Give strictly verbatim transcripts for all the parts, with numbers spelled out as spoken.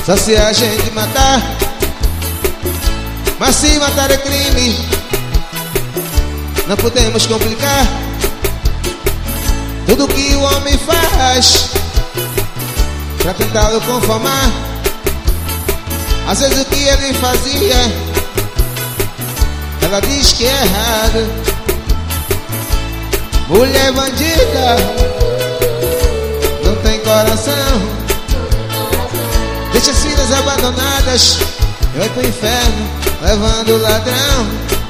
Só se a gente matar. Mas se matar é crime, não podemos complicar. Tudo que o homem faz pra tentá-lo conformar. Às vezes o que ele fazia, ela diz que é errado. Mulher bandida, não tem coração. Deixa as filhas abandonadas, vai pro inferno, levando o ladrão.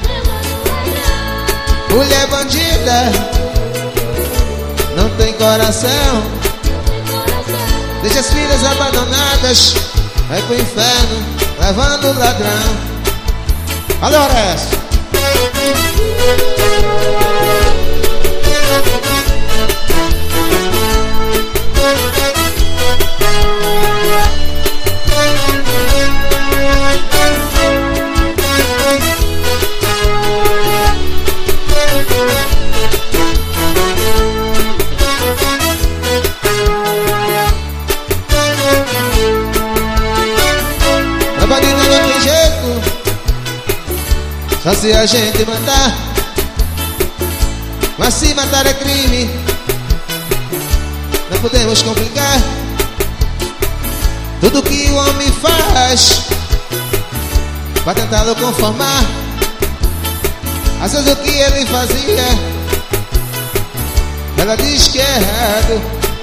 Mulher bandida, não tem coração. Deixa as filhas abandonadas, vai pro inferno, levando o ladrão. Valeu, Orestes! A bandida não tem jeito, só se a gente matar. Mas se matar é crime, não podemos complicar. Tudo que o homem faz pra tentá-lo conformar. Às vezes o que ele fazia, ela diz que é errado.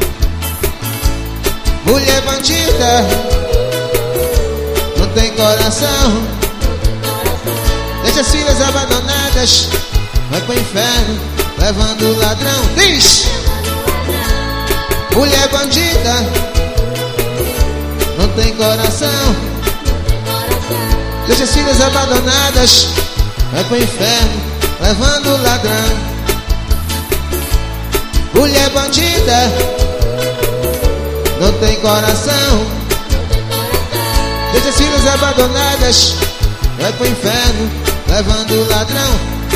Mulher bandida, não tem coração. Deixa as filhas abandonadas, vai pro inferno, levando o ladrão. Diz! Mulher bandida, não tem coração. Deixa as filhas abandonadas, vai pro inferno, levando o ladrão. Mulher bandida, não tem coração. Deixa as filhas abandonadas, vai pro inferno, levando o ladrão.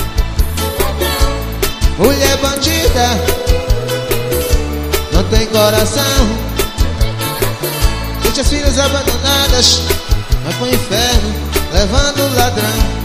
Mulher bandida, não tem coração. Deixa as filhas abandonadas, vai pro inferno, levando o ladrão.